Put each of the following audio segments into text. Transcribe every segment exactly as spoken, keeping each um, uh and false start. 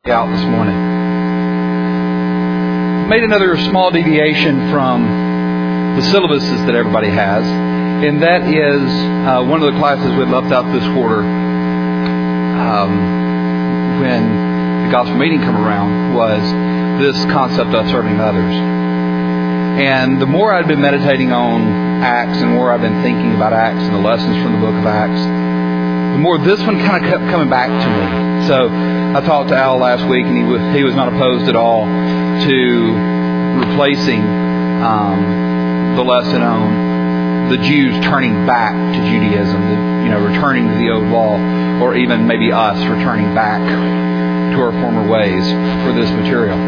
out this morning. Made another small deviation from the syllabuses that everybody has, and that is uh, one of the classes we left out this quarter um, when the gospel meeting come around was this concept of serving others. And the more I'd been meditating on Acts and the more I've been thinking about Acts and the lessons from the book of Acts, the more this one kind of kept coming back to me. So I talked to Al last week, and he was, he was not opposed at all to replacing um, the lesson on the Jews turning back to Judaism, the, you know, returning to the old law, or even maybe us returning back to our former ways for this material.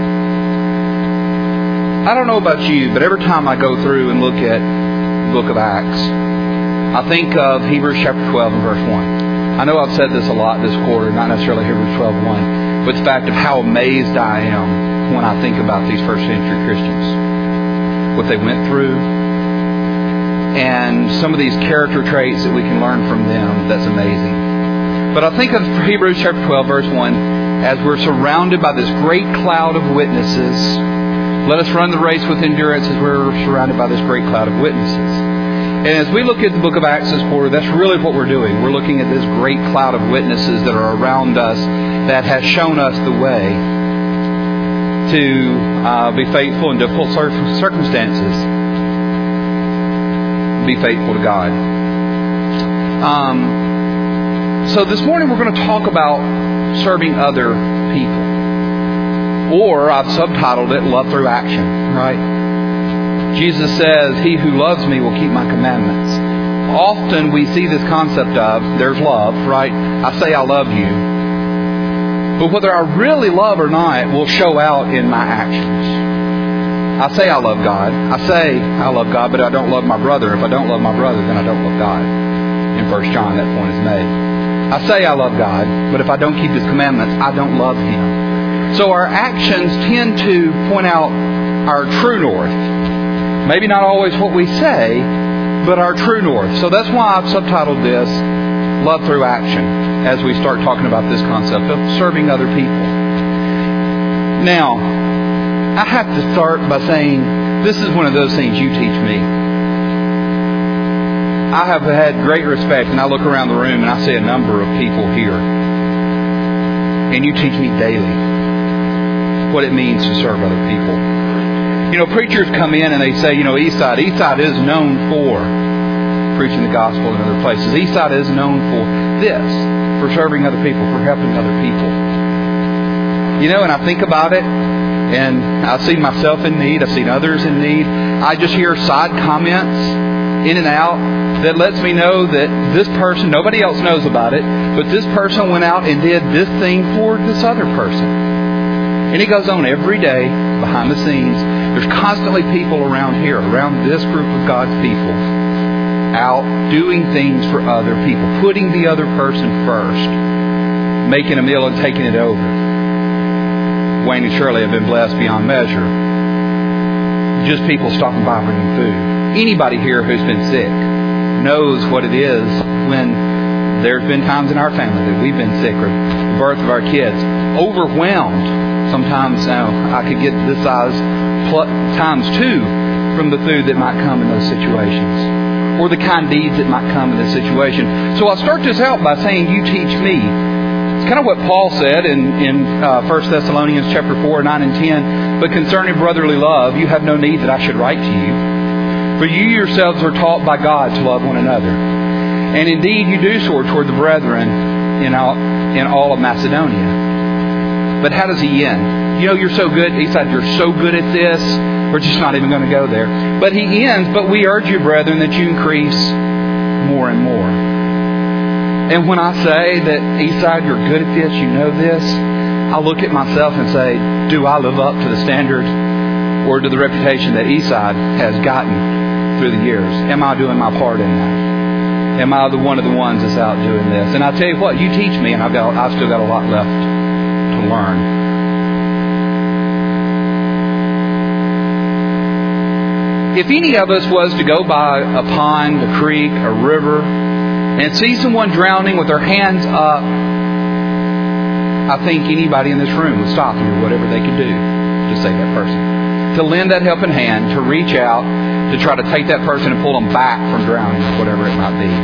I don't know about you, but every time I go through and look at the book of Acts, I think of Hebrews chapter twelve and verse one. I know I've said this a lot this quarter, not necessarily Hebrews twelve one, but the fact of how amazed I am when I think about these first century Christians, what they went through, and some of these character traits that we can learn from them. That's amazing. But I think of Hebrews chapter twelve, verse one, as we're surrounded by this great cloud of witnesses. Let us run the race with endurance as we're surrounded by this great cloud of witnesses. And as we look at the book of Acts this quarter, that's really what we're doing. We're looking at this great cloud of witnesses that are around us that has shown us the way to uh, be faithful in difficult circumstances. Be faithful to God. Um, so this morning we're going to talk about serving other people. Or I've subtitled it, Love Through Action, right? Jesus says, he who loves me will keep my commandments. Often we see this concept of, there's love, right? I say I love you. But whether I really love or not will show out in my actions. I say I love God. I say I love God, but I don't love my brother. If I don't love my brother, then I don't love God. In First John, that point is made. I say I love God, but if I don't keep His commandments, I don't love Him. So our actions tend to point out our true north. Maybe not always what we say, but our true north. So that's why I've subtitled this Love Through Action as we start talking about this concept of serving other people. Now, I have to start by saying this is one of those things you teach me. I have had great respect, and I look around the room and I see a number of people here. And you teach me daily what it means to serve other people. You know, preachers come in and they say, you know, Eastside. Eastside is known for preaching the gospel in other places. Eastside is known for this, for serving other people, for helping other people. You know, and I think about it, and I've seen myself in need. I've seen others in need. I just hear side comments in and out that lets me know that this person, nobody else knows about it, but this person went out and did this thing for this other person. And it goes on every day behind the scenes. There's constantly people around here, around this group of God's people, out doing things for other people, putting the other person first, making a meal and taking it over. Wayne and Shirley have been blessed beyond measure. Just people stopping by bringing food. Anybody here who's been sick knows what it is when there's been times in our family that we've been sick, or the birth of our kids, overwhelmed. Sometimes you know, I could get this size plus, times two from the food that might come in those situations, or the kind deeds that might come in this situation. So I'll start this out by saying, you teach me. It's kind of what Paul said in, in uh, First Thessalonians chapter four, nine and ten. But concerning brotherly love, you have no need that I should write to you. For you yourselves are taught by God to love one another. And indeed you do so toward the brethren in all, in all of Macedonia. But how does he end? You know, you're so good. He said, you're so good at this. We're just not even going to go there. But he ends, but we urge you, brethren, that you increase more and more. And when I say that, Eastside, you're good at this, you know this, I look at myself and say, do I live up to the standard or to the reputation that Eastside has gotten through the years? Am I doing my part in that? Am I the one of the ones that's out doing this? And I tell you what, you teach me, and I've got, I've still got a lot left to learn. If any of us was to go by a pond, a creek, a river, and see someone drowning with their hands up, I think anybody in this room would stop and do whatever they could do to save that person. To lend that helping hand, to reach out, to try to take that person and pull them back from drowning, whatever it might be.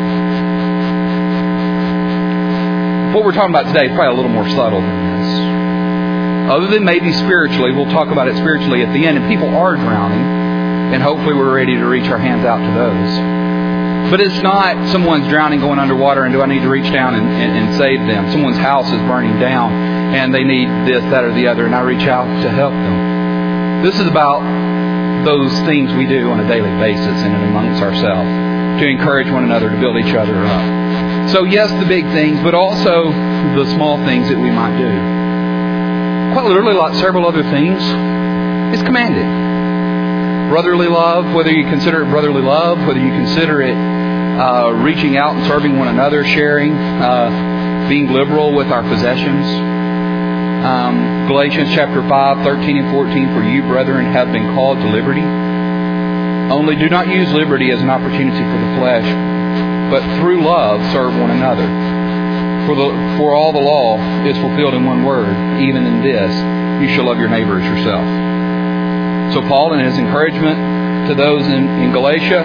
What we're talking about today is probably a little more subtle than this. Other than maybe spiritually, we'll talk about it spiritually at the end, and people are drowning, and hopefully we're ready to reach our hands out to those. But it's not someone's drowning going underwater and do I need to reach down and, and, and save them. Someone's house is burning down and they need this, that, or the other, and I reach out to help them. This is about those things we do on a daily basis and amongst ourselves to encourage one another, to build each other up. So yes, the big things, but also the small things that we might do. Quite literally, like several other things, it's commanded. Brotherly love, whether you consider it brotherly love, whether you consider it uh, reaching out and serving one another, sharing, uh, being liberal with our possessions. Um, Galatians chapter five, thirteen and fourteen, for you, brethren, have been called to liberty. Only do not use liberty as an opportunity for the flesh, but through love serve one another. For, the, for all the law is fulfilled in one word, even in this, you shall love your neighbor as yourself. So Paul, in his encouragement to those in, in Galatia,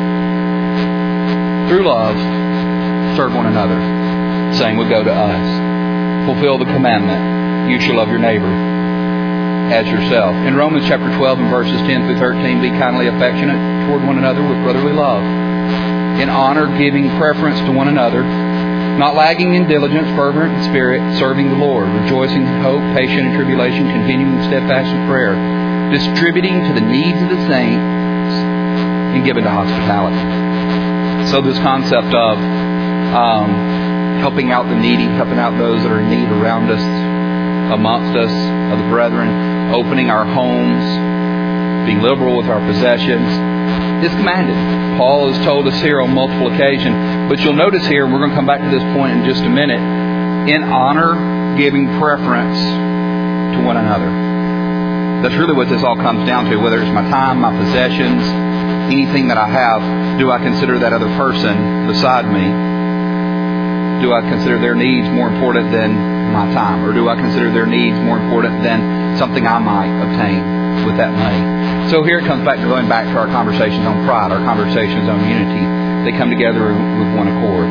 through love, serve one another. Same would go to us. Fulfill the commandment, you shall love your neighbor as yourself. In Romans chapter twelve and verses ten through thirteen, be kindly affectionate toward one another with brotherly love. In honor, giving preference to one another, not lagging in diligence, fervent in spirit, serving the Lord, rejoicing in hope, patient in tribulation, continuing steadfast in prayer, distributing to the needs of the saints, and giving to hospitality. So this concept of um, helping out the needy, helping out those that are in need around us, amongst us, of the brethren, opening our homes, being liberal with our possessions, is commanded. Paul has told us here on multiple occasions, but you'll notice here, and we're going to come back to this point in just a minute, in honor, giving preference to one another. That's really what this all comes down to. Whether it's my time, my possessions, anything that I have, do I consider that other person beside me? Do I consider their needs more important than my time? Or do I consider their needs more important than something I might obtain with that money? So here it comes back to going back to our conversations on pride, our conversations on unity. They come together with one accord.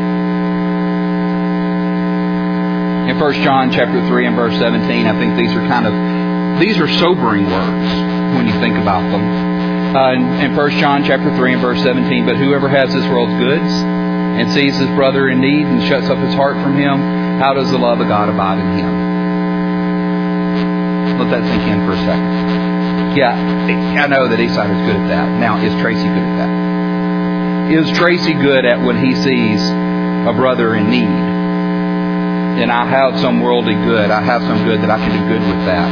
In First John chapter three and verse seventeen, I think these are kind of These are sobering words when you think about them. Uh, in, in First John chapter three and verse seventeen, but whoever has this world's goods and sees his brother in need and shuts up his heart from him, how does the love of God abide in him? Let that sink in for a second. Yeah, I know that Eastside is good at that. Now, is Tracy good at that? Is Tracy good at when he sees a brother in need? And I have some worldly good. I have some good that I can do good with that.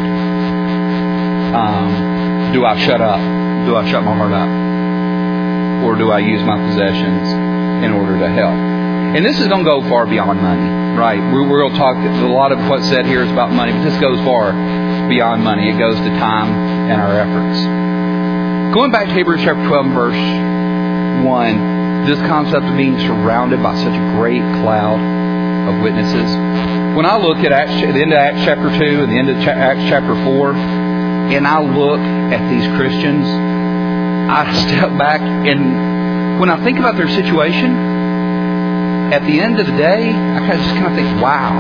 Um, do I shut up? Do I shut my heart up? Or do I use my possessions in order to help? And this is going to go far beyond money, right? We're, we're going to talk, a lot of what's said here is about money, but this goes far beyond money. It goes to time and our efforts. Going back to Hebrews chapter twelve, verse one, this concept of being surrounded by such a great cloud of witnesses. When I look at Acts, the end of Acts chapter two and the end of Acts chapter four, and I look at these Christians, I step back, and when I think about their situation, at the end of the day, I kind of just kind of think, wow.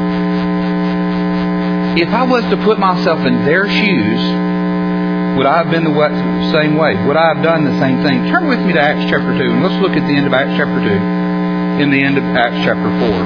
If I was to put myself in their shoes, would I have been the same way? Would I have done the same thing? Turn with me to Acts chapter two, and let's look at the end of Acts chapter two, in the end of Acts chapter four.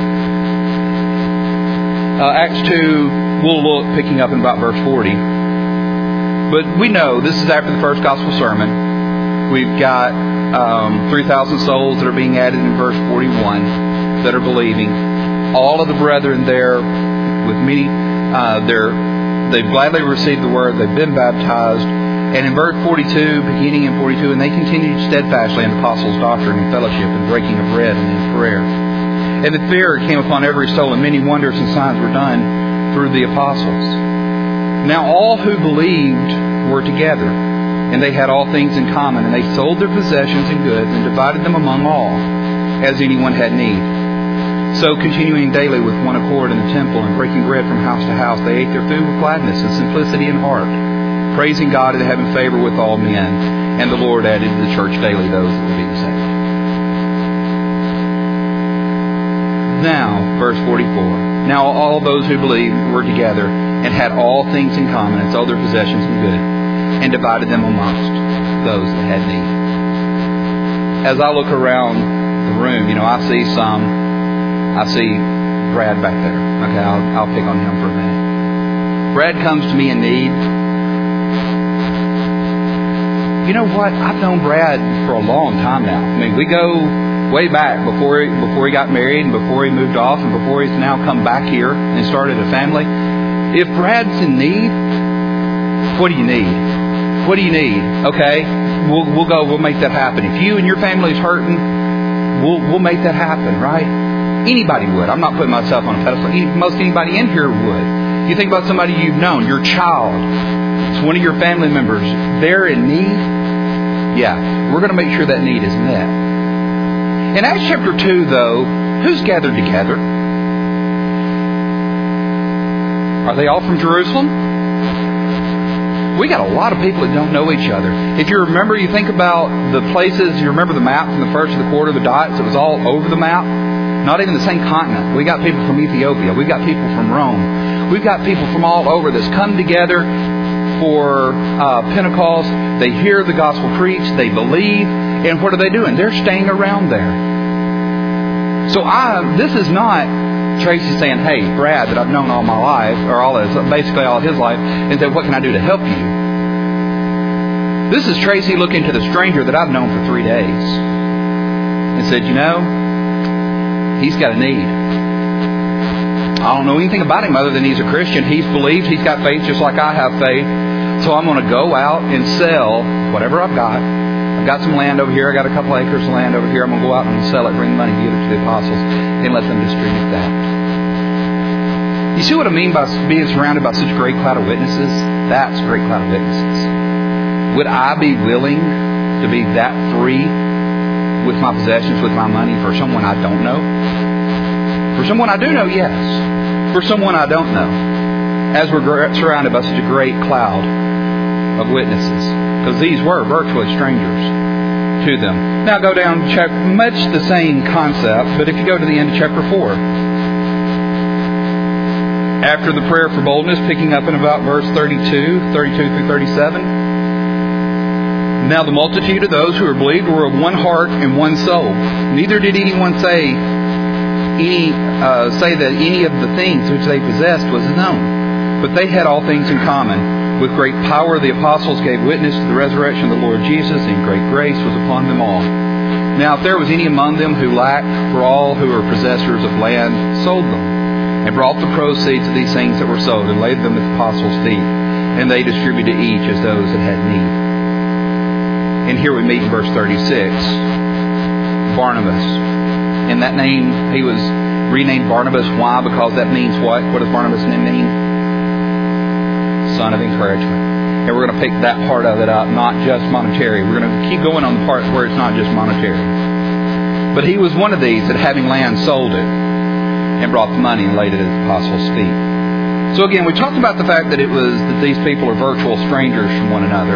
Uh, Acts two, we'll look picking up in about verse forty. But we know this is after the first gospel sermon. We've got um, three thousand souls that are being added in verse forty-one that are believing. All of the brethren there, with many, uh, they're, they've gladly received the word. They've been baptized. And in verse forty-two, beginning in forty-two, and they continued steadfastly in the apostles' doctrine and fellowship and breaking of bread and in prayer. And the fear came upon every soul, and many wonders and signs were done through the apostles. Now all who believed were together, and they had all things in common, and they sold their possessions and goods and divided them among all, as anyone had need. So, continuing daily with one accord in the temple and breaking bread from house to house, they ate their food with gladness and simplicity in heart, praising God and having favor with all men. And the Lord added to the church daily those that were being saved. Now, verse forty-four. Now all those who believed were together and had all things in common and sold their possessions and goods and divided them amongst those that had need. As I look around the room, you know, I see some, I see Brad back there. Okay, I'll, I'll pick on him for a minute. Brad comes to me in need. You know what? I've known Brad for a long time now. I mean, we go way back before he, before he got married and before he moved off and before he's now come back here and started a family. If Brad's in need, what do you need? What do you need? Okay, we'll we'll go. We'll make that happen. If you and your family's hurting, we'll we'll make that happen. Right? Anybody would. I'm not putting myself on a pedestal. Most anybody in here would. You think about somebody you've known, your child, it's one of your family members. They're in need. Yeah, we're going to make sure that need is met. In Acts chapter two, though, who's gathered together? Are they all from Jerusalem? We got a lot of people that don't know each other. If you remember, you think about the places, you remember the map from the first to the quarter, the dots, it was all over the map. Not even the same continent. We got people from Ethiopia. We got people from Rome. We've got people from all over that's come together for uh, Pentecost. They hear the gospel preached. They believe. And what are they doing? They're staying around there. So I, this is not Tracy saying, hey, Brad, that I've known all my life, or all his, basically all his life, and said, what can I do to help you? This is Tracy looking to the stranger that I've known for three days and said, you know, he's got a need. I don't know anything about him other than he's a Christian. He's believed. He's got faith just like I have faith. So I'm going to go out and sell whatever I've got. I've got some land over here. I got a couple acres of land over here. I'm going to go out and sell it, bring money, give it to the apostles, and let them distribute that. You see what I mean by being surrounded by such a great cloud of witnesses? That's a great cloud of witnesses. Would I be willing to be that free with my possessions, with my money, for someone I don't know? For someone I do know, yes. For someone I don't know. As we're surrounded by such a great cloud of witnesses. Because these were virtually strangers to them. Now go down to chapter, much the same concept, but if you go to the end of chapter four. After the prayer for boldness, picking up in about verse thirty-two, thirty-two through thirty-seven. Now the multitude of those who were believed were of one heart and one soul. Neither did anyone say any uh, say that any of the things which they possessed was his own, but they had all things in common. With great power the apostles gave witness to the resurrection of the Lord Jesus, and great grace was upon them all. Now if there was any among them who lacked, for all who were possessors of land sold them, and brought the proceeds of these things that were sold, and laid them at the apostles' feet, and they distributed to each as those that had need. And here we meet in verse thirty-six, Barnabas. And that name, he was renamed Barnabas. Why? Because that means what? What does Barnabas' name mean? Son of encouragement. And we're going to pick that part of it up, not just monetary. We're going to keep going on the part where it's not just monetary. But he was one of these that, having land, sold it and brought the money and laid it at the apostles' feet. So again, we talked about the fact that it was that these people are virtual strangers from one another.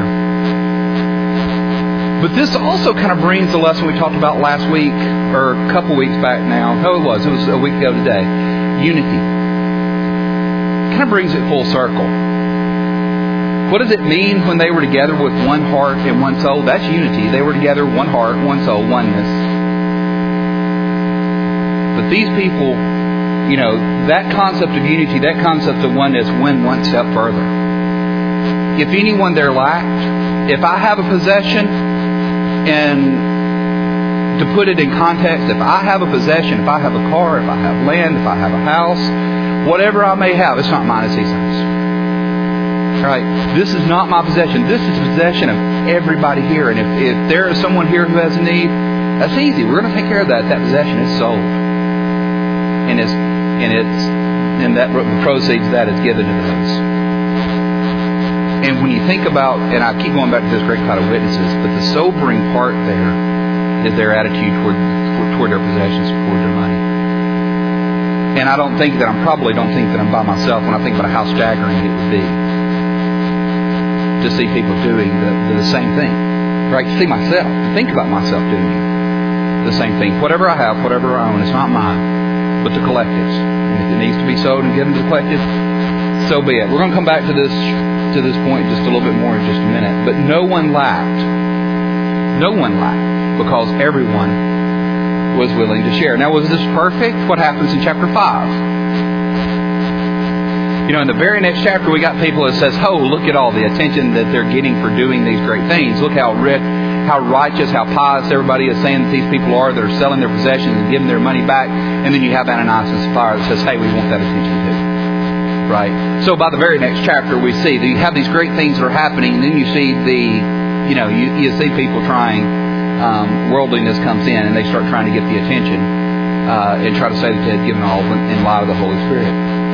But this also kind of brings the lesson we talked about last week, or a couple weeks back now. No, it was. It was a week ago today. Unity. Kind of brings it full circle. What does it mean when they were together with one heart and one soul? That's unity. They were together, one heart, one soul, oneness. But these people, you know, that concept of unity, that concept of oneness went one step further. If anyone there lacked, if I have a possession, and to put it in context, if I have a possession, if I have a car, if I have land, if I have a house, whatever I may have, it's not mine, it's His. Right? This is not my possession. This is the possession of everybody here. And if, if there is someone here who has a need, that's easy. We're going to take care of that. That possession is sold. And it's and it's and that the proceeds of that is given to those. And when you think about, and I keep going back to this great cloud of witnesses, but the sobering part there is their attitude toward toward their possessions, toward their money. And I don't think that I'm probably don't think that I'm by myself when I think about how staggering it would be to see people doing the, the same thing. Right? To see myself, think about myself doing the same thing. Whatever I have, whatever I own, it's not mine, but the collective's. And if it needs to be sold and given to the collective, so be it. We're going to come back to this to this point just a little bit more in just a minute. But no one lacked. No one lacked because everyone was willing to share. Now, was this perfect? What happens in chapter five? You know, in the very next chapter, we got people that says, "Oh, look at all the attention that they're getting for doing these great things. Look how rich, how righteous, how pious everybody is saying that these people are. They're selling their possessions and giving their money back." And then you have Ananias and Sapphira that says, "Hey, we want that attention too." Right? So by the very next chapter, we see that you have these great things that are happening, and then you see the, you know, you, you see people trying, um, worldliness comes in, and they start trying to get the attention uh, and try to say that they had given all in light of the Holy Spirit.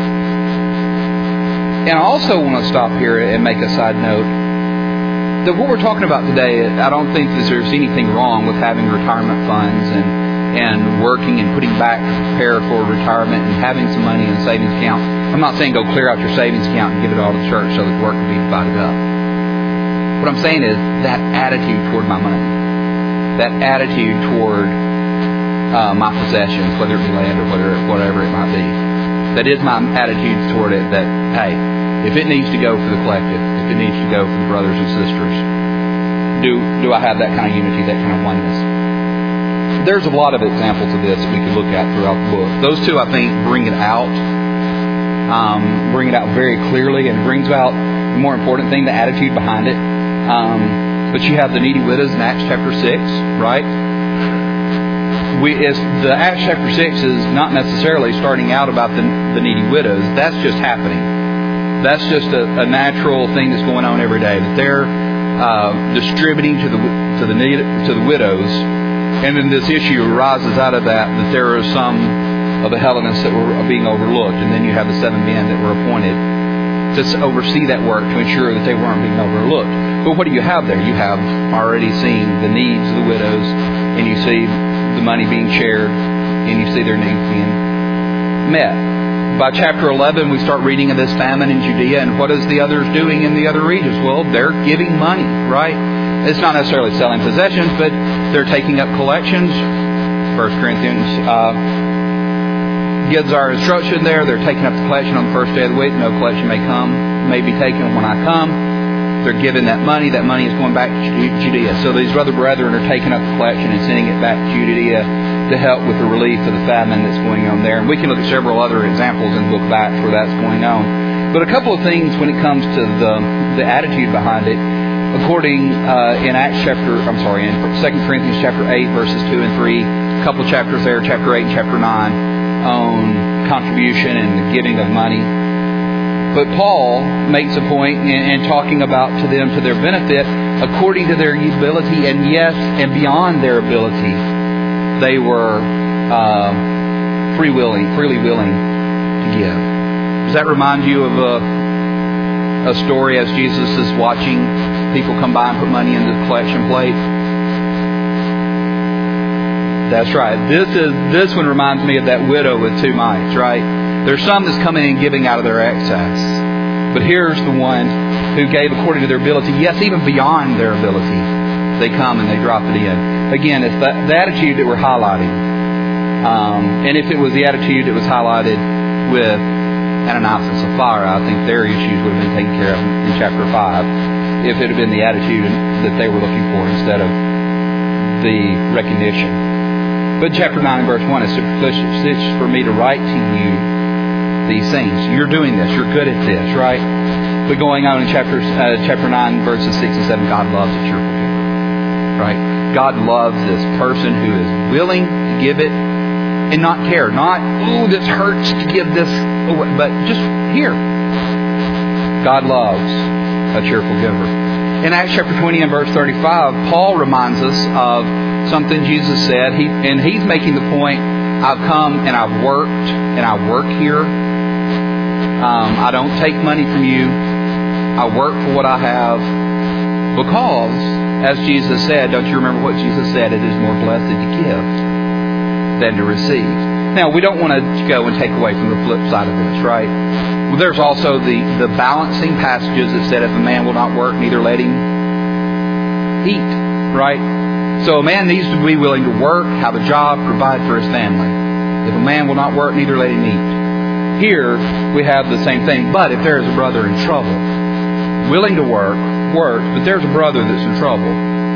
And I also want to stop here and make a side note that what we're talking about today, I don't think that there's anything wrong with having retirement funds and, and working and putting back to prepare for retirement and having some money in a savings account. I'm not saying go clear out your savings account and give it all to the church so that the work can be divided up. What I'm saying is that attitude toward my money, that attitude toward uh, my possessions, whether it be land or whatever, whatever it might be, that is my attitude toward it, that, hey, if it needs to go for the collective, if it needs to go for the brothers and sisters, do do I have that kind of unity, that kind of oneness? There's a lot of examples of this that we could look at throughout the book. Those two, I think, bring it out, um, bring it out very clearly, and brings out the more important thing, the attitude behind it. Um, but you have the needy widows in Acts chapter six, right? We, it's, the Acts chapter six is not necessarily starting out about the, the needy widows. That's just happening. That's just a, a natural thing that's going on every day. That they're uh, distributing to the to the need, to the widows, and then this issue arises out of that. That there are some of the Hellenists that were being overlooked, and then you have the seven men that were appointed to oversee that work to ensure that they weren't being overlooked. But what do you have there? You have already seen the needs of the widows, and you see the money being shared, and you see their needs being met. By chapter eleven, we start reading of this famine in Judea, and what is the others doing in the other regions? Well, they're giving money, right? It's not necessarily selling possessions, but they're taking up collections. First Corinthians uh, gives our instruction there. They're taking up the collection on the first day of the week. No collection may come, may be taken when I come. They're giving that money. That money is going back to Judea. So these other brethren are taking up the collection and sending it back to Judea to help with the relief of the famine that's going on there. And we can look at several other examples in the book of Acts where that's going on. But a couple of things when it comes to the the attitude behind it. According uh, in Acts chapter, I'm sorry, in Second Corinthians chapter eight, verses two and three, a couple of chapters there, chapter eight and chapter nine, on contribution and the giving of money. But Paul makes a point in, in talking about to them, to their benefit, according to their ability, and yes, and beyond their ability, they were uh, free willing, freely willing to give. Does that remind you of a, a story as Jesus is watching people come by and put money into the collection plate? That's right. This is this one reminds me of that widow with two mites, right? There's some that's coming in and giving out of their excess. But here's the one who gave according to their ability, yes, even beyond their ability. They come and they drop it in. Again, it's the, the attitude that we're highlighting. Um, and if it was the attitude that was highlighted with Ananias and Sapphira, I think their issues would have been taken care of in chapter five. If it had been the attitude that they were looking for instead of the recognition. But chapter nine and verse one is sufficient for me to write to you these things. You're doing this. You're good at this, right? But going on in chapter uh, chapter nine, verses six and seven, God loves a cheerful giver, right? God loves this person who is willing to give it and not care. Not, oh, this hurts to give this away, but just here. God loves a cheerful giver. In Acts chapter twenty and verse thirty-five, Paul reminds us of something Jesus said. He and he's making the point, I've come and I've worked and I work here. Um, I don't take money from you. I work for what I have. Because, as Jesus said, don't you remember what Jesus said? It is more blessed to give than to receive. Now, we don't want to go and take away from the flip side of this, right? Well, there's also the, the balancing passages that said if a man will not work, neither let him eat, right? So a man needs to be willing to work, have a job, provide for his family. If a man will not work, neither let him eat. Here, we have the same thing. But if there is a brother in trouble, willing to work, work, but there's a brother that's in trouble,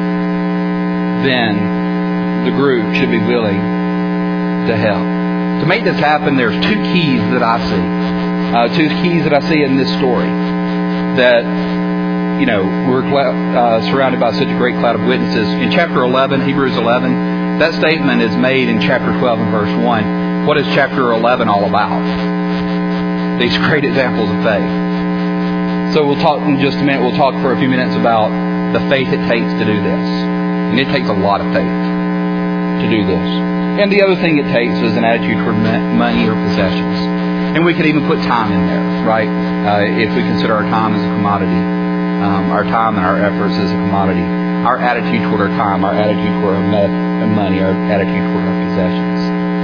then the group should be willing to help. To make this happen, there's two keys that I see. Uh, two keys that I see in this story. That, you know, we're uh, surrounded by such a great cloud of witnesses. In chapter eleven, Hebrews eleven, that statement is made in chapter twelve and verse one. What is chapter eleven all about? These great examples of faith. So we'll talk in just a minute. We'll talk for a few minutes about the faith it takes to do this. And it takes a lot of faith to do this. And the other thing it takes is an attitude toward money or possessions. And we could even put time in there, right? Uh, if we consider our time as a commodity. Um, our time and our efforts as a commodity. Our attitude toward our time, our attitude toward our money, our attitude toward our possessions.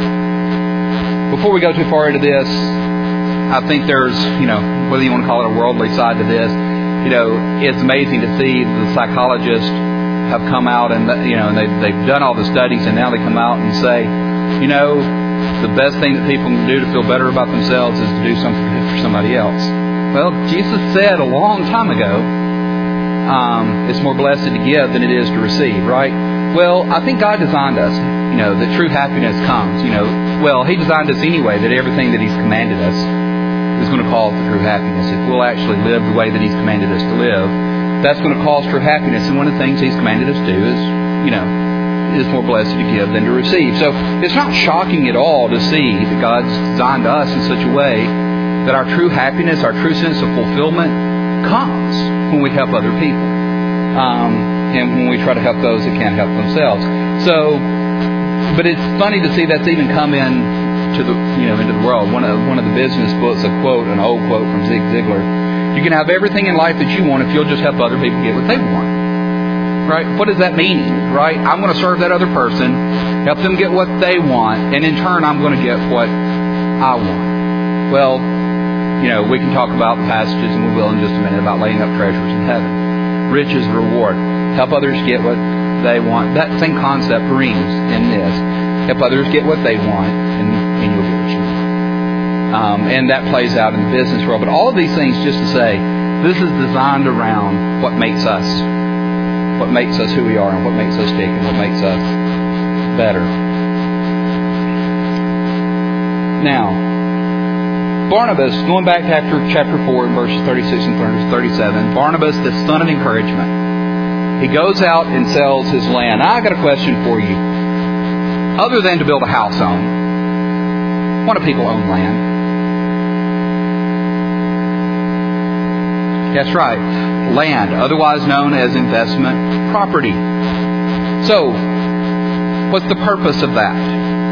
Before we go too far into this, I think there's, you know, whether you want to call it a worldly side to this, you know, it's amazing to see the psychologists have come out and, you know, and they, they've done all the studies and now they come out and say, you know, the best thing that people can do to feel better about themselves is to do something good for somebody else. Well, Jesus said a long time ago, um, it's more blessed to give than it is to receive, right? Well, I think God designed us, you know, that true happiness comes, you know, well, He designed us anyway, that everything that He's commanded us is going to cause true happiness. If we'll actually live the way that He's commanded us to live, that's going to cause true happiness. And one of the things He's commanded us to do is, you know, is more blessed to give than to receive. So it's not shocking at all to see that God's designed us in such a way that our true happiness, our true sense of fulfillment comes when we help other people. Um, and when we try to help those that can't help themselves. So, but it's funny to see that's even come in to the, you know, into the world. One of one of the business books, a quote, an old quote from Zig Ziglar. You can have everything in life that you want if you'll just help other people get what they want. Right? What does that mean? Right? I'm going to serve that other person, help them get what they want, and in turn I'm going to get what I want. Well, you know, we can talk about passages, and we will in just a minute, about laying up treasures in heaven. Riches, reward. Help others get what they want. That same concept rings in this. Help others get what they want, and, and you'll get what you want. Um, and that plays out in the business world. But all of these things, just to say, this is designed around what makes us, what makes us who we are, and what makes us tick, and what makes us better. Now, Barnabas, going back to after chapter four, in verses thirty-six and thirty-seven, Barnabas, the son of encouragement, he goes out and sells his land. Now, I got a question for you. Other than to build a house on, why do people own land? That's right. Land, otherwise known as investment property. So, what's the purpose of that?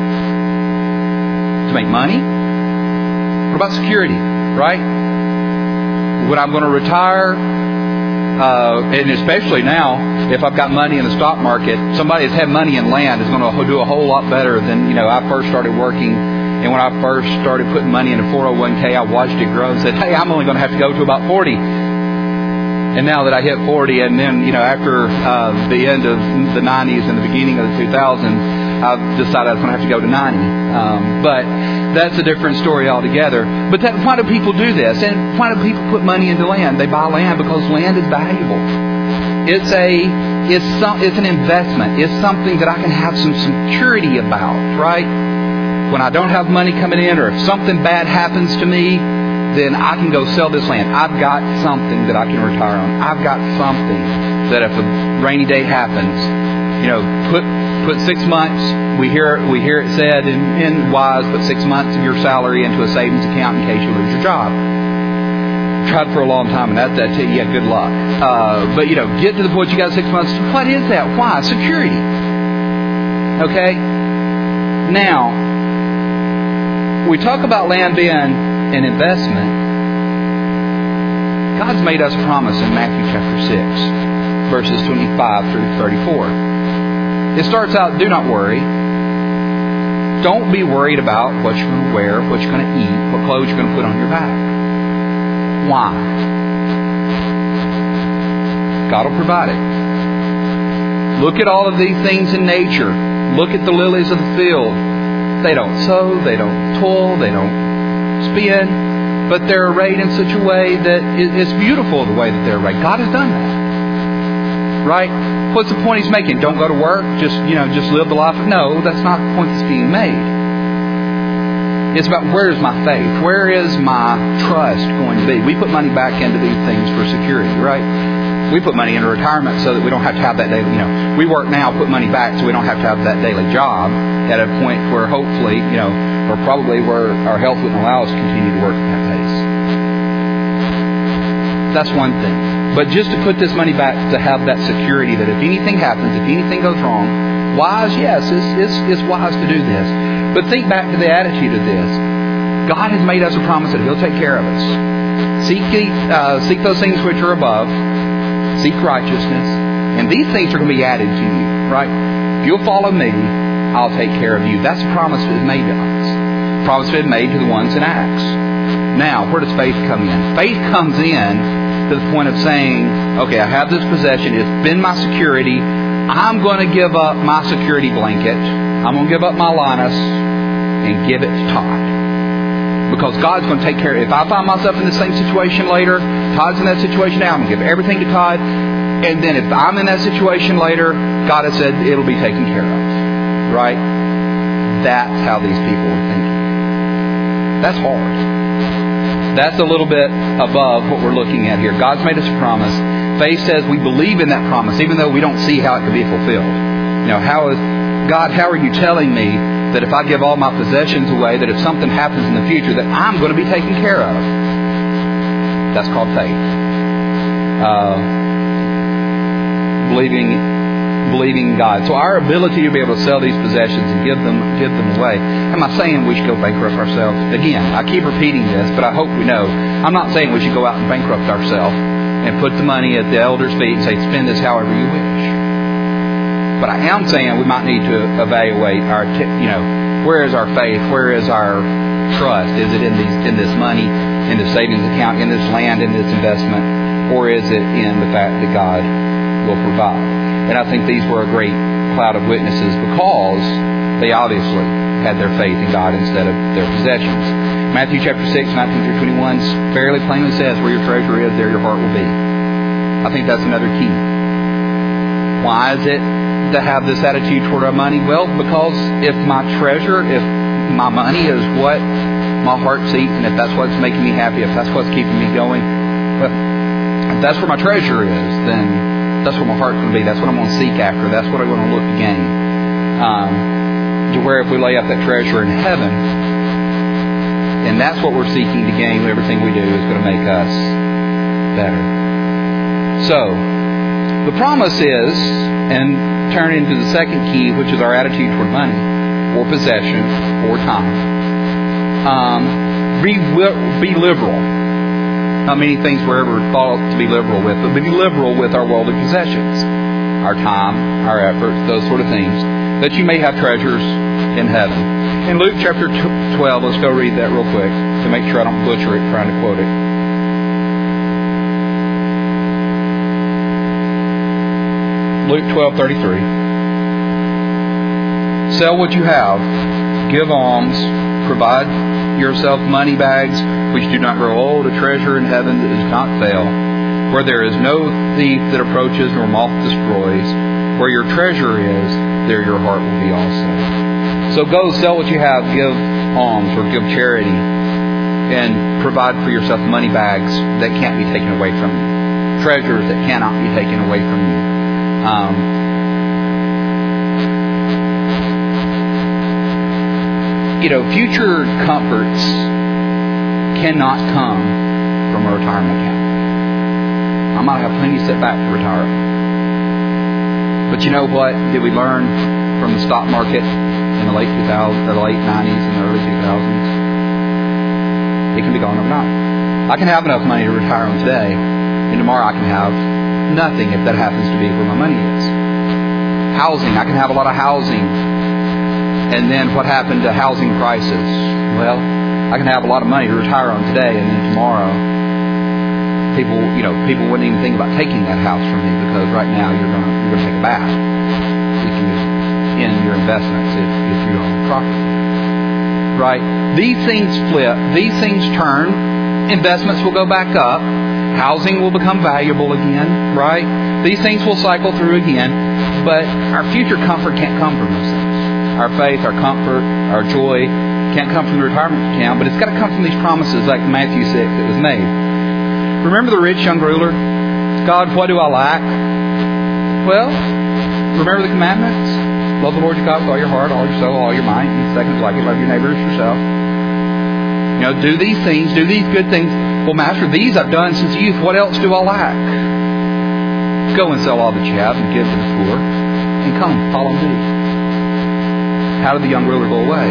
To make money? What about security? Right? When I'm going to retire, uh, and especially now, if I've got money in the stock market, somebody that's had money in land is going to do a whole lot better than, you know, I first started working. And when I first started putting money in a four oh one k, I watched it grow and said, hey, I'm only going to have to go to about forty. And now that I hit forty, and then, you know, after uh, the end of the nineties and the beginning of the two thousands, I've decided I was going to have to go to ninety. Um, but that's a different story altogether. But that, why do people do this? And why do people put money into land? They buy land because land is valuable. It's a, it's some, it's an investment. It's something that I can have some security about, right? When I don't have money coming in, or if something bad happens to me, then I can go sell this land. I've got something that I can retire on. I've got something that if a rainy day happens, you know, put put six months. We hear we hear it said in, in Wise, put six months of your salary into a savings account in case you lose your job. I've tried for a long time, and that that tell you, yeah, good luck. Uh, but you know, get to the point you got six months. What is that? Why? Security. Okay. Now, we talk about land being an investment. God's made us a promise in Matthew chapter six, verses twenty-five through thirty-four. It starts out, do not worry. Don't be worried about what you're going to wear, what you're going to eat, what clothes you're going to put on your back. Why? God will provide it. Look at all of these things in nature. Look at the lilies of the field. They don't sow, they don't toil, they don't spin, but they're arrayed in such a way that it's beautiful the way that they're arrayed. God has done that. Right? What's the point He's making? Don't go to work, just, you know, just live the life. No, that's not the point that's being made. It's about where is my faith? Where is my trust going to be? We put money back into these things for security, right? We put money into retirement so that we don't have to have that daily, you know, we work now, put money back so we don't have to have that daily job at a point where hopefully, you know, or probably where our health wouldn't allow us to continue to work at that pace. That's one thing. But just to put this money back to have that security that if anything happens, if anything goes wrong, wise, yes, it's, it's, it's wise to do this. But think back to the attitude of this. God has made us a promise that He'll take care of us. Seek, uh, seek those things which are above. Seek righteousness. And these things are going to be added to you, right? If you'll follow me, I'll take care of you. That's a promise that is made to us. A promise that is made to the ones in Acts. Now, where does faith come in? Faith comes in to the point of saying, okay, I have this possession. It's been my security. I'm going to give up my security blanket. I'm going to give up my Linus and give it to Todd. Because God's going to take care of it. If I find myself in the same situation later, Todd's in that situation now, I'm going to give everything to Todd. And then if I'm in that situation later, God has said it'll be taken care of. Right? That's how these people are thinking. That's hard. That's a little bit above what we're looking at here. God's made us a promise. Faith says we believe in that promise, even though we don't see how it can be fulfilled. You know, how is God, how are you telling me that if I give all my possessions away, that if something happens in the future, that I'm going to be taken care of? That's called faith. Uh, believing believing God. So our ability to be able to sell these possessions and give them give them away. Am I saying we should go bankrupt ourselves? Again, I keep repeating this, but I hope we know. I'm not saying we should go out and bankrupt ourselves and put the money at the elders' feet and say, spend this however you wish. But I am saying we might need to evaluate our, you know, where is our faith? Where is our trust? Is it in these in this money, in the savings account, in this land, in this investment, or is it in the fact that God will provide? And I think these were a great cloud of witnesses because they obviously had their faith in God instead of their possessions. Matthew chapter six, nineteen through twenty-one fairly plainly says, where your treasure is, there your heart will be. I think that's another key. Why is it to have this attitude toward our money? Well, because if my treasure, if my money is what my heart seeks, and if that's what's making me happy, if that's what's keeping me going, well, if that's where my treasure is, then that's where my heart's going to be. That's what I'm going to seek after. That's what I'm going to look to gain. Um, to where if we lay up that treasure in heaven, and that's what we're seeking to gain, everything we do is going to make us better. So, the promise is, and turn into the second key, which is our attitude toward money, or possession, or time. Um, be, be liberal. Not many things we're ever thought to be liberal with, but be liberal with our worldly possessions. Our time, our efforts, those sort of things. That you may have treasures in heaven. In Luke chapter twelve, let's go read that real quick to make sure I don't butcher it trying to quote it. Luke twelve thirty-three. Sell what you have, give alms, provide yourself money bags which do not grow old, a treasure in heaven that does not fail, where there is no thief that approaches nor moth destroys. Where your treasure is, there your heart will be also. So go sell what you have, give alms or give charity, and provide for yourself money bags that can't be taken away from you. Treasures that cannot be taken away from you. Um, you know, future comforts cannot come from a retirement account. I might have plenty set back to retire. But you know what did we learn from the stock market in the late two thousands, or the late nineties and the early two thousands? It can be gone overnight. I can have enough money to retire on today, and tomorrow I can have nothing if that happens to be where my money is. Housing, I can have a lot of housing And then what happened to housing prices? Well, I can have a lot of money to retire on today, and then tomorrow, people, you know, people wouldn't even think about taking that house from me because right now you're going to you're going to take a bath if you end your investments if, if you own property. Right? These things flip. These things turn. Investments will go back up. Housing will become valuable again. Right? These things will cycle through again. But our future comfort can't come from those things. Our faith, our comfort, our joy can't come from the retirement account, but it's got to come from these promises like Matthew six that was made. Remember the rich young ruler? God, what do I lack? Well, remember the commandments? Love the Lord your God with all your heart, all your soul, all your mind. And second, like it, love your neighbor as yourself. You know, do these things, do these good things. Well, Master, these I've done since youth. What else do I lack? Go and sell all that you have and give to the poor, and come, follow me. How did the young ruler go away?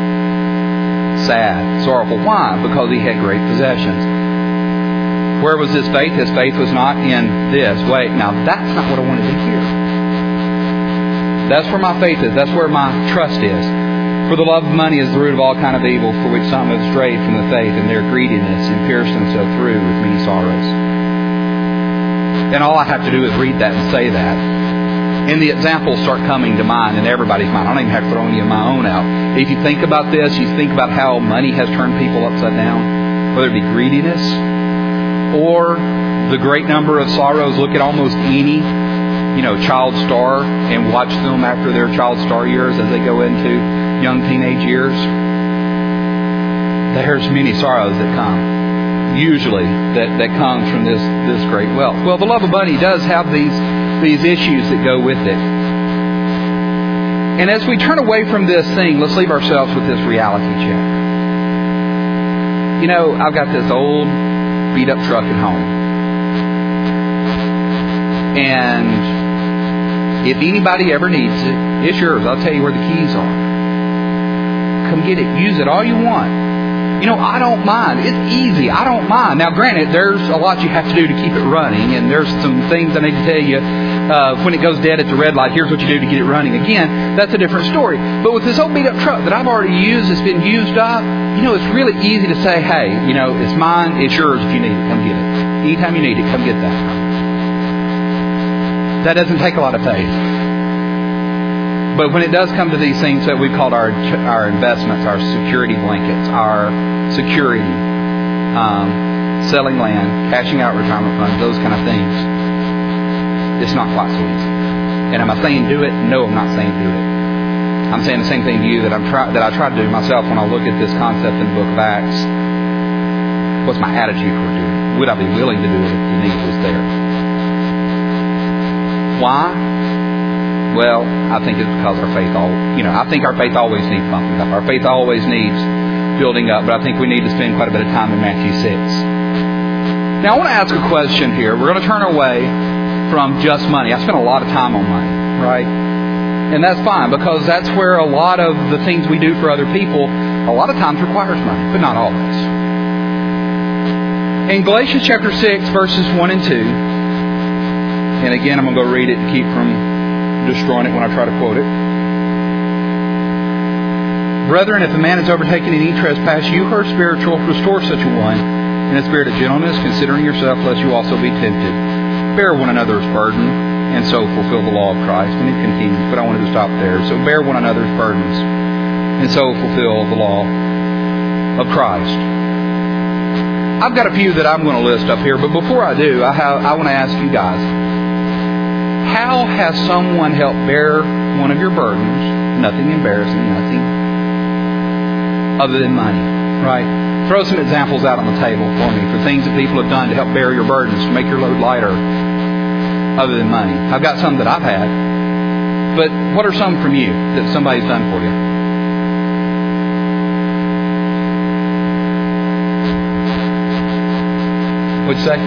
Sad, sorrowful. Why? Because he had great possessions. Where was his faith? His faith was not in this. Wait, now that's not what I wanted to hear. That's where my faith is. That's where my trust is. For the love of money is the root of all kind of evil, for which some have strayed from the faith, and their greediness and pierced themselves through with many sorrows. And all I have to do is read that and say that. And the examples start coming to mind in everybody's mind. I don't even have to throw any of my own out. If you think about this, you think about how money has turned people upside down, whether it be greediness or the great number of sorrows. Look at almost any, you know, child star and watch them after their child star years as they go into young teenage years. There's many sorrows that come, usually, that, that comes from this, this great wealth. Well, the love of money does have these these issues that go with it. And as we turn away from this thing, let's leave ourselves with this reality check. You know, I've got this old beat up truck at home. And if anybody ever needs it, it's yours. I'll tell you where the keys are. Come get it. Use it all you want. You know, I don't mind. It's easy. I don't mind. Now, granted, there's a lot you have to do to keep it running, and there's some things I need to tell you. Uh, when it goes dead at the red light, here's what you do to get it running again. That's a different story. But with this old beat-up truck that I've already used, it's been used up, you know, it's really easy to say, hey, you know, it's mine, it's yours if you need it. Come get it. Anytime you need it, come get that. That doesn't take a lot of faith. But when it does come to these things that we've called our our investments, our security blankets, our security, um, selling land, cashing out retirement funds, those kind of things, it's not quite so easy. And am I saying do it? No, I'm not saying do it. I'm saying the same thing to you that I'm try, that I try to do myself when I look at this concept in the book of Acts. What's my attitude toward doing it? Would I be willing to do it if the need was there? Why? Well, I think it's because our faith all, you know, I think our faith always needs bumping up. Our faith always needs building up, but I think we need to spend quite a bit of time in Matthew six. Now, I want to ask a question here. We're going to turn away from just money. I spent a lot of time on money, right? And that's fine, because that's where a lot of the things we do for other people, a lot of times requires money, but not always. In Galatians chapter six, verses one and two, and again, I'm going to go read it to keep from destroying it when I try to quote it. Brethren, if a man is overtaken in any trespass, you who are spiritual, restore such a one in a spirit of gentleness, considering yourself, lest you also be tempted. Bear one another's burden, and so fulfill the law of Christ. And it continues, but I wanted to stop there. So bear one another's burdens, and so fulfill the law of Christ. I've got a few that I'm going to list up here, but before I do, I have I want to ask you guys, how has someone helped bear one of your burdens? Nothing embarrassing, nothing other than money, right? Throw some examples out on the table for me for things that people have done to help bear your burdens, to make your load lighter, other than money. I've got some that I've had, but what are some from you that somebody's done for you? What'd you say?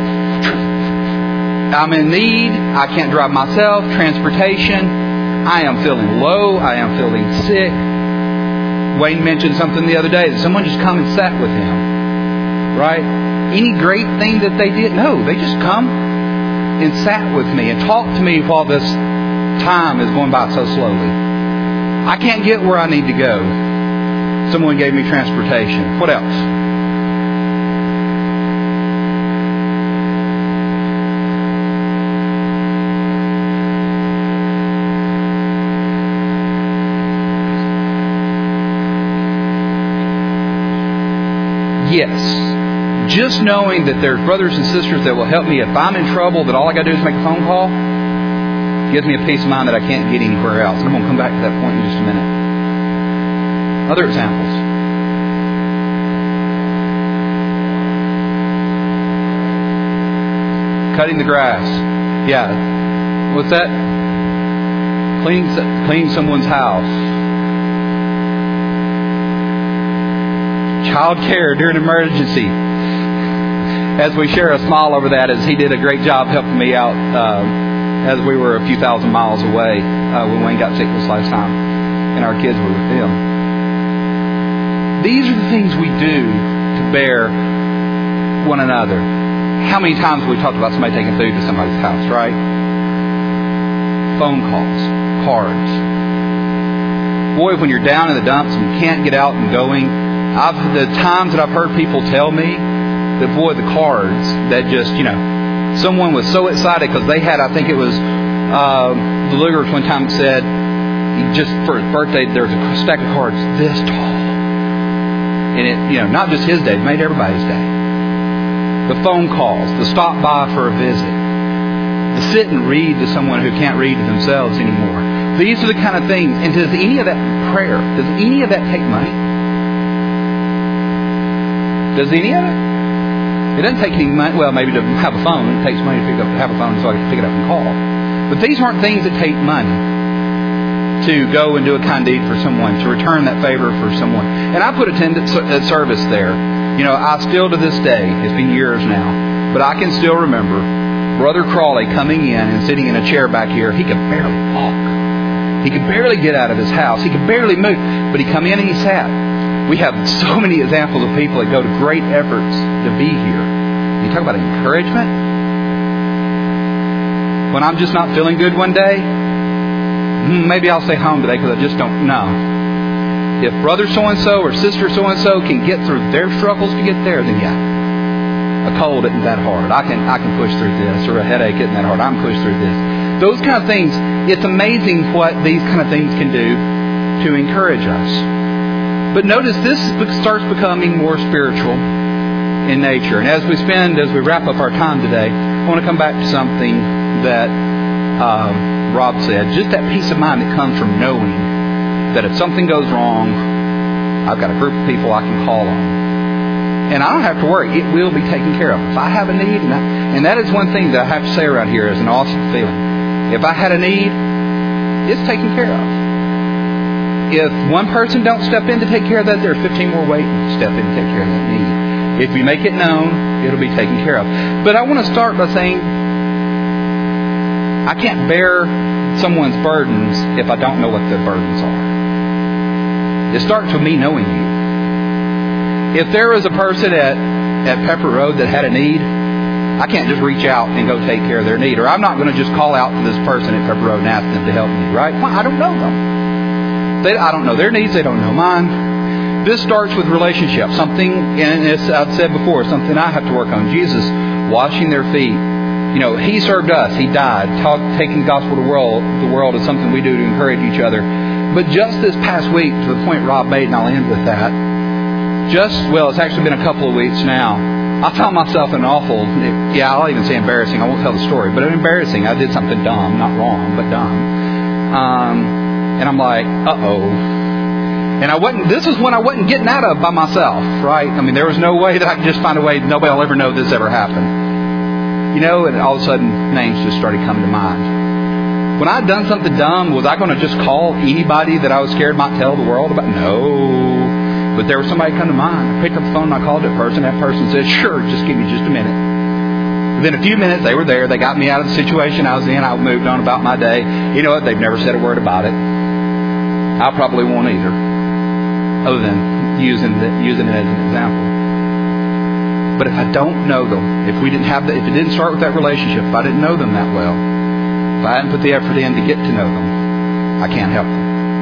I'm in need. I can't drive myself. Transportation. I am feeling low. I am feeling sick. Wayne mentioned something the other day that someone just come and sat with him. Right? Any great thing that they did? No, they just come and sat with me and talked to me while this time is going by so slowly. I can't get where I need to go. Someone gave me transportation. What else? Yes. Just knowing that there's brothers and sisters that will help me if I'm in trouble, that all I got to do is make a phone call, gives me a peace of mind that I can't get anywhere else. I'm going to come back to that point in just a minute. Other examples. Cutting the grass. Yeah. What's that? Cleaning, cleaning someone's house. Child care during an emergency. As we share a smile over that, as he did a great job helping me out uh, as we were a few thousand miles away uh, when Wayne got sick this last time, and our kids were with him. These are the things we do to bear one another. How many times have we talked about somebody taking food to somebody's house, right? Phone calls, cards. Boy, when you're down in the dumps and you can't get out and going, I've the times that I've heard people tell me that, boy, the cards that just, you know, someone was so excited because they had, I think it was uh, the Lugers one time said, just for his birthday, there was a stack of cards this tall. And it, you know, not just his day, it made everybody's day. The phone calls, the stop by for a visit, the sit and read to someone who can't read to themselves anymore. These are the kind of things. And does any of that prayer, does any of that take money? Does any of it? It doesn't take any money. Well, maybe to have a phone. It takes money to pick up, have a phone so I can pick it up and call. But these aren't things that take money to go and do a kind deed for someone, to return that favor for someone. And I put attendance at service there. You know, I still to this day, it's been years now, but I can still remember Brother Crawley coming in and sitting in a chair back here. He could barely walk. He could barely get out of his house. He could barely move. But he come in and he sat. We have so many examples of people that go to great efforts to be here. You talk about encouragement. When I'm just not feeling good one day, maybe I'll stay home today because I just don't know. If brother so-and-so or sister so-and-so can get through their struggles to get there, then yeah. A cold isn't that hard. I can I can push through this. Or a headache isn't that hard. I can push through this. Those kind of things, it's amazing what these kind of things can do to encourage us. But notice this starts becoming more spiritual in nature. And as we spend, as we wrap up our time today, I want to come back to something that um, Rob said. Just that peace of mind that comes from knowing that if something goes wrong, I've got a group of people I can call on. And I don't have to worry. It will be taken care of. If I have a need, and, I, and that is one thing that I have to say around here is an awesome feeling. If I had a need, it's taken care of. If one person don't step in to take care of that, there's fifteen more waiting to step in to take care of that need. If we make it known, it'll be taken care of. But I want to start by saying, I can't bear someone's burdens if I don't know what the burdens are. It starts with me knowing you. If there was a person at, at Pepper Road that had a need, I can't just reach out and go take care of their need. Or I'm not going to just call out to this person at Pepper Road and ask them to help me, right? Well, I don't know them. They, I don't know their needs. They don't know mine. This starts with relationship. Something, and as I've said before, something I have to work on. Jesus washing their feet. You know, He served us. He died. Talk, taking the gospel to the world, the world is something we do to encourage each other. But just this past week, to the point Rob made, and I'll end with that. Just, well, it's actually been a couple of weeks now. I found myself in an awful, yeah, I'll even say embarrassing. I won't tell the story, but embarrassing. I did something dumb, not wrong, but dumb. Um... And I'm like, uh-oh. And I wasn't, this is when I wasn't getting out of by myself, right? I mean, there was no way that I could just find a way, nobody will ever know this ever happened. You know, and all of a sudden, names just started coming to mind. When I'd done something dumb, was I going to just call anybody that I was scared might tell the world about? No. But there was somebody come to mind. I picked up the phone and I called that person. That person said, sure, just give me just a minute. Within a few minutes, they were there. They got me out of the situation I was in. I moved on about my day. You know what? They've never said a word about it. I probably won't either, other than using the, using it as an example. But if I don't know them, if we didn't have the, if it didn't start with that relationship, if I didn't know them that well, if I hadn't put the effort in to get to know them, I can't help them.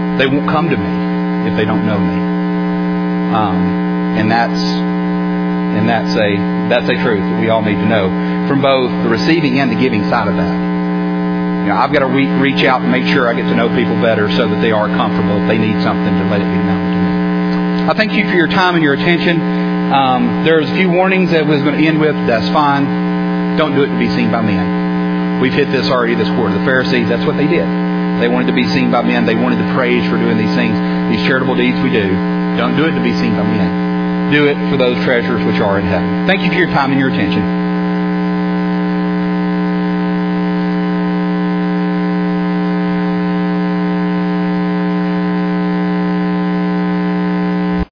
They won't come to me if they don't know me. Um, and that's and that's a that's a truth that we all need to know from both the receiving and the giving side of that. You know, I've got to re- reach out and make sure I get to know people better so that they are comfortable if they need something to let it be known to me. I thank you for your time and your attention. Um, there's a few warnings that I was going to end with. That's fine. Don't do it to be seen by men. We've hit this already this quarter. The Pharisees, that's what they did. They wanted to be seen by men. They wanted the praise for doing these things, these charitable deeds we do. Don't do it to be seen by men. Do it for those treasures which are in heaven. Thank you for your time and your attention.